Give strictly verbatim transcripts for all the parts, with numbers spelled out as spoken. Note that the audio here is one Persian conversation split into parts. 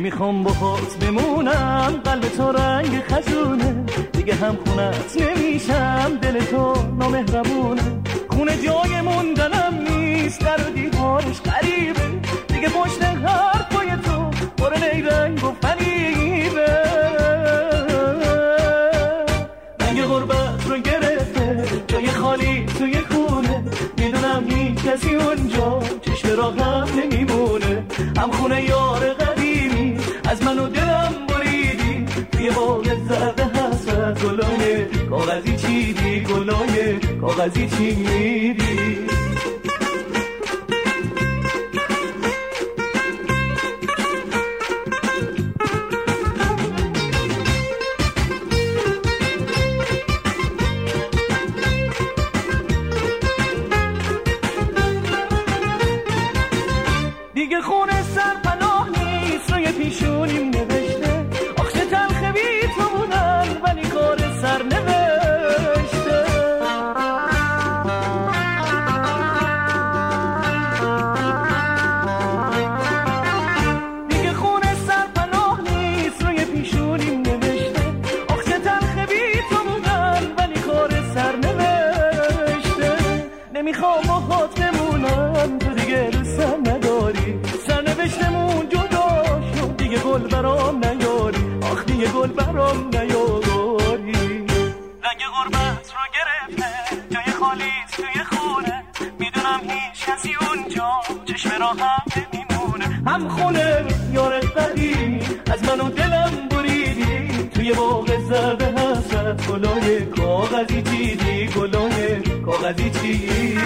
نمیخوام باهات بمونم، قلب تو رنگ خزونه، دیگه هم خونت نمیشم، دل تو نامهربونه. خونه جای موندنم نیست، در و دیوارش غریبه، دیگه پشت حرفای تو پر نیرنگ و فریبه. رنگ غربت رو گرفته جای خالی توی خونه، میدونم هیچ کسی اونجا چشم راهم نمیمونه. هم خونه یار قدیمی از من و دلم بریدی، توی باغ زرد حسرت گلای کاغذی چیدی، گلای کاغذی چیدی. دیگه خونه سرپناه نیست، روی پیشونیم نوشته آخه تلخ بی تو بودن ولی کار سر نوشته. دیگه خونه سرپناه نیست، روی پیشونیم نوشته آخه تلخ بی تو بودن ولی کار سر نوشته. نمیخوام باهات بمونم، تو دیگه دوستم نداری، سرنوشتمون جدا شد، دیگه گل برام نیاری، آخ دیگه گل برام نیاری. رنگ غربت رو گرفته جای خالیت توی خونه، میدونم هیچ کسی اونجا چشم راهم نمیمونه. هم خونه یار قدیمی از من و دلم بریدی، توی باغ زرد حسرت گلای کاغذی چیدی، گلای کاغذی چیدی.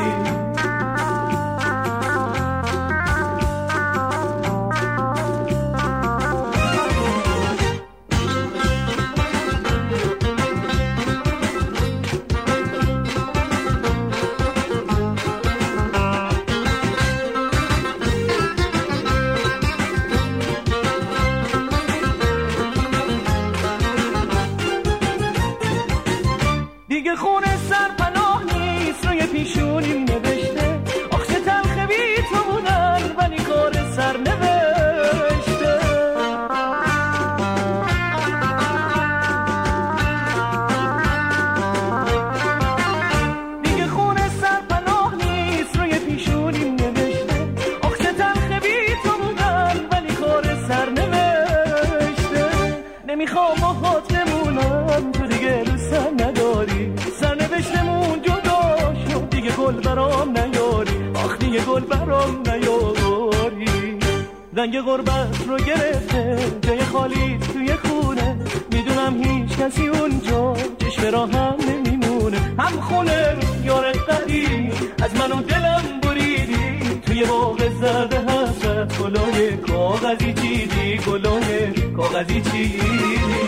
دیگه خونه سرپناه نیست، روی پیشونیم نوشته آخه تلخ بی تو بودن ولی کار سر نوشته. دیگه خونه سرپناه نیست، روی پیشونیم نوشته آخه تلخ بی تو بودن ولی کار سر نوشته. نمیخوام باهات بمونم، تو دیگه دوستم نداری، سرنوشتمون جدا شد، دیگه گل برام نیاری، آخ دیگه گل برام نیاری. رنگ غربت رو گرفته جای خالی توی خونه، میدونم هیچ کسی اونجا چشم راهم نمیمونه. هم خونه یار قدیمی از من و دلم بریدی، توی باغ زرد حسرت گلای کاغذی چیدی، گلای کاغذی چیدی.